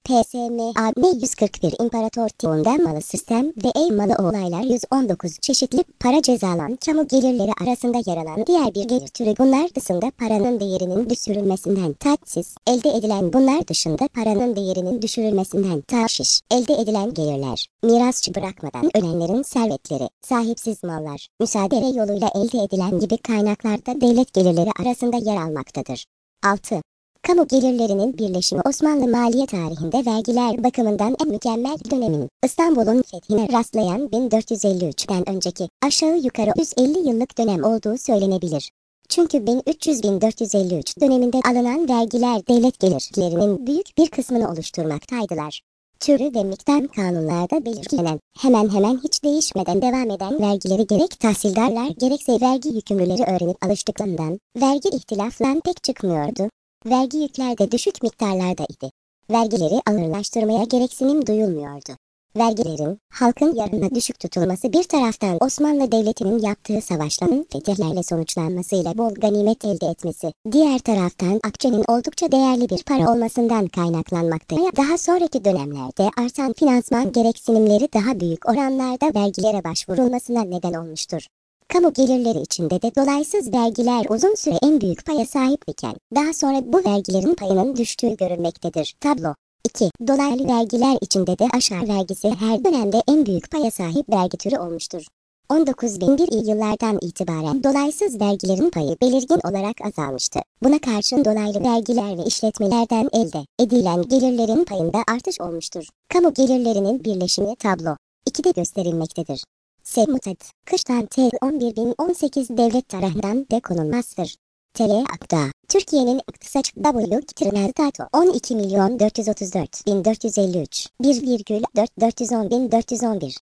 PSMA 141 İmparator Tiğun'da malı sistem ve ev malı olaylar 119 çeşitli para cezalan kamu gelirleri arasında yer alan diğer bir gelir türü. Bunlar dışında paranın değerinin düşürülmesinden taksiz elde edilen tahşiş elde edilen gelirler, mirasçı bırakmadan ölenlerin servetleri, sahipsiz mallar, müsaade yoluyla elde edilen gibi kaynaklarda devlet gelirleri arasında yer almaktadır. 6. Kamu gelirlerinin birleşimi Osmanlı maliye tarihinde vergiler bakımından en mükemmel dönemin İstanbul'un fethine rastlayan 1453'ten önceki aşağı yukarı 150 yıllık dönem olduğu söylenebilir. Çünkü 1300-1453 döneminde alınan vergiler devlet gelirlerinin büyük bir kısmını oluşturmaktaydılar. Türü ve miktar kanunlarda belirlenen, hemen hemen hiç değişmeden devam eden vergileri gerek tahsildarlar gerekse vergi yükümlüleri öğrenip alıştıklarından vergi ihtilaflan pek çıkmıyordu. Vergi yükler de düşük miktarlarda idi. Vergileri ağırlaştırmaya gereksinim duyulmuyordu. Vergilerin halkın yararına düşük tutulması bir taraftan Osmanlı Devleti'nin yaptığı savaşların fetihlerle sonuçlanmasıyla bol ganimet elde etmesi, diğer taraftan akçenin oldukça değerli bir para olmasından kaynaklanmakta. Daha sonraki dönemlerde artan finansman gereksinimleri daha büyük oranlarda vergilere başvurulmasına neden olmuştur. Kamu gelirleri içinde de dolaysız vergiler uzun süre en büyük paya sahip iken, daha sonra bu vergilerin payının düştüğü görülmektedir. Tablo 2. Dolaylı vergiler içinde de aşağı vergisi her dönemde en büyük paya sahip vergi türü olmuştur. 19.001 yıllardan itibaren dolaysız vergilerin payı belirgin olarak azalmıştı. Buna karşın dolaylı vergiler ve işletmelerden elde edilen gelirlerin payında artış olmuştur. Kamu gelirlerinin birleşimi tablo 2'de gösterilmektedir. Mutat, kıştan T11.018 devlet tarafından dekonulmazdır. TL Akta, Türkiye'nin iktisat W. 12.434.453 1,410.411